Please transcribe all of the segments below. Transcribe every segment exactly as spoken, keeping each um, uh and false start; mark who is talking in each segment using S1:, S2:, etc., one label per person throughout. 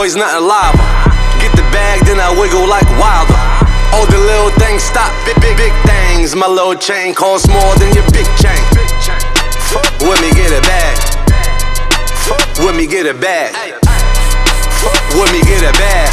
S1: boys, nothing lava. Get the bag, then I wiggle like Wilder. All the little things stop, big, big, big things. My little chain costs more than your big chain. With me, get a bag. With me, get a bag. With me, get a bag.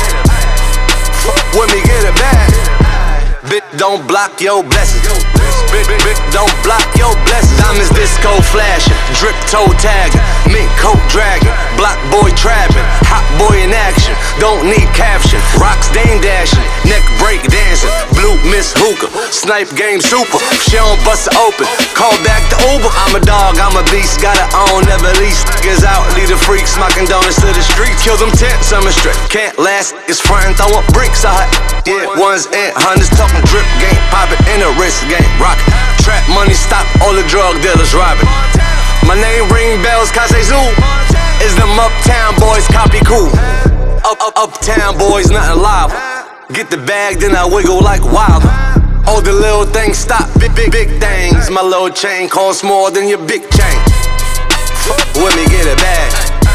S1: With me, get a bag. Bitch, don't block your blessings. Bitch, bitch, don't block your blessings. Diamonds disco flashing, drip toe tagging, mink coat dragging, block boy trapping, hot boy in action. Don't need caption. Rocks dame dashing, neck break dancing, blue miss hookah, snipe game super. She don't bust it open, call back the Uber. I'm a dog, I'm a beast, gotta own, never lease. Niggas out, lead the freaks, smocking donuts to the streets. Kill them tents, I'm a straight. Can't last, it's frontin', throwin' bricks out. Yeah, ones and hundreds, talking drip game, poppin' in the wrist game, rockin'. Trap money, stop all the drug dealers robbing. My name ring bells, cause they zoo. Is them uptown boys, copy cool. Up, up, uptown boys, nothing lava. Get the bag, then I wiggle like Wilder. All the little things stop, big, big, big things. My little chain costs more than your big chain. With me, get a bag.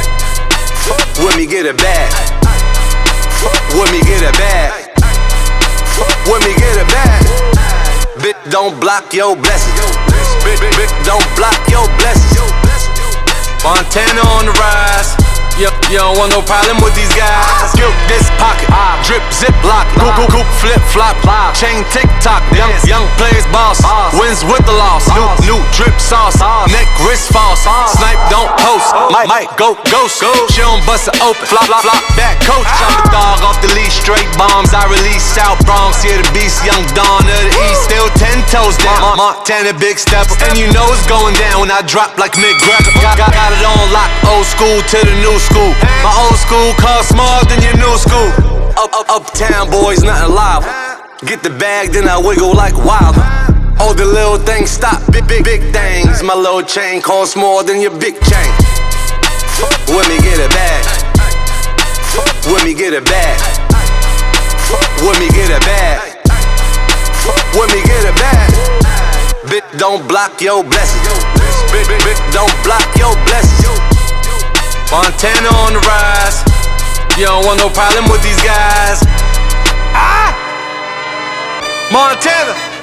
S1: With me, get a bag. With me, get a bag. With me, get a bag. Bitch, don't block your blessings. Bitch, bitch, bitch, don't block your blessings. Montana on the rise. Yep, you don't want no problem with these guys. Skip this pocket, drip, zip, lock, goop, goop, goop, flip, flop, chain, tick tock. Young, young players, boss, wins with the loss. New, new drip sauce, neck, wrist false. Snipe, don't post. Might, might go ghost. She don't bust it open. Flop, flop, flop, back coach. Chop the dog off the leash, straight bombs. I release South Bronx, here the beast, young Dawn of the East. Still ten toes down. Montana, big stepper, and you know it's going down when I drop like McGregor. Got, got, got it on lock, old school to the new school. My old school costs more than your new school. Up, up, uptown boys, nothing lava. Get the bag, then I wiggle like Wilder. All the little things stop, big, big, big things. My little chain costs more than your big chain. With me, get a bag. With me, get a bag. With me, get a bag. With me, get a bag. Bitch, don't block your blessings. Bitch, bitch, bitch, don't block your blessings. Montana on the rise. You don't want no problem with these guys. Ah! Montana.